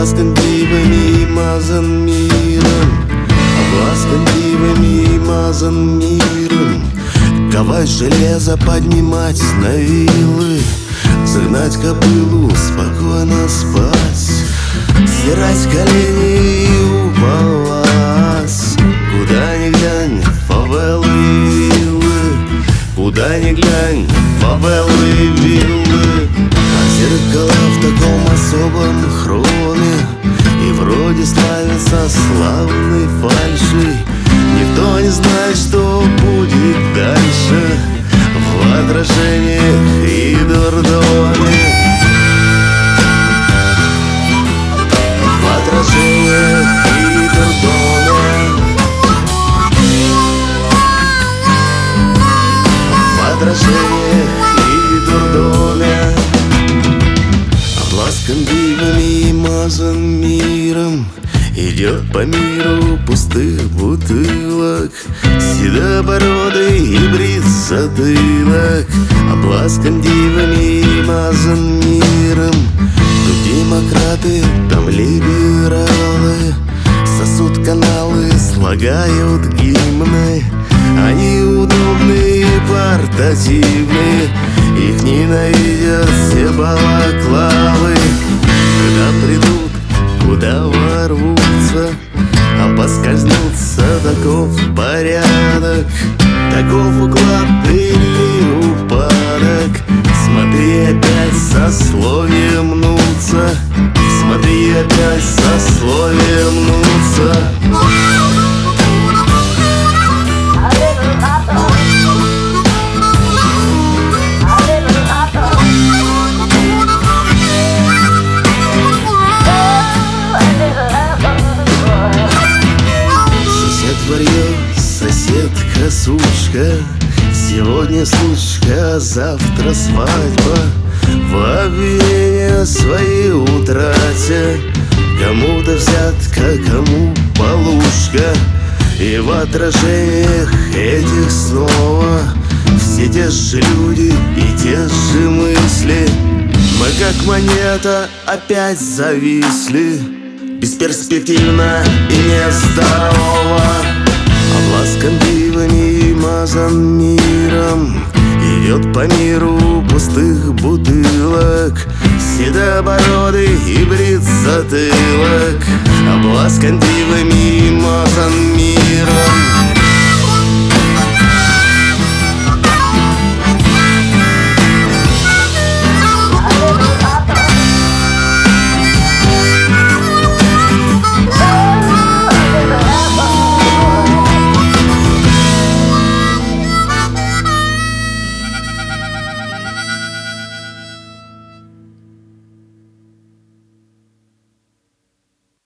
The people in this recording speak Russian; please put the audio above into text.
обласкан дивами и мазан миром, обласкан дивами и мазан миром. Ковать железо, поднимать на вилы, загнать кобылу, спокойно спать, стирать колени и уповать. Куда ни глянь, фавелы и виллы, куда ни глянь, фавелы и виллы. А зеркала в таком особом хроме, и вроде славятся славной фальшей. Никто не знает, что будет дальше в отражениях и дурдоме. В отражениях и дурдоме. В отражениях и дурдоме. Обласкан дивами и мазан миром, идет по миру пустых бутылок, седобородый и брит затылок. Обласкан дивами и мазан миром. Тут демократы, там либералы, сосут каналы, слагают гимны. Они удобны и портативны, их ненавидят все балаклавы. Когда придут, куда ворвутся, а поскользнуться, таков порядок, таков уклад или упадок. Смотри, опять сословием мнутся, смотри, опять сословием мнутся. Соседка, сучка, сегодня случка, завтра свадьба. В обвинения свои утратя, кому-то взятка, кому полушка. И в отражениях этих снова все те же люди и те же мысли. Мы как монета опять зависли, бесперспективно и нездорово. Обласкан дивами и мазан миром, идет по миру пустых бутылок, седобородый и брит затылок. Обласкан дивами и мазан миром.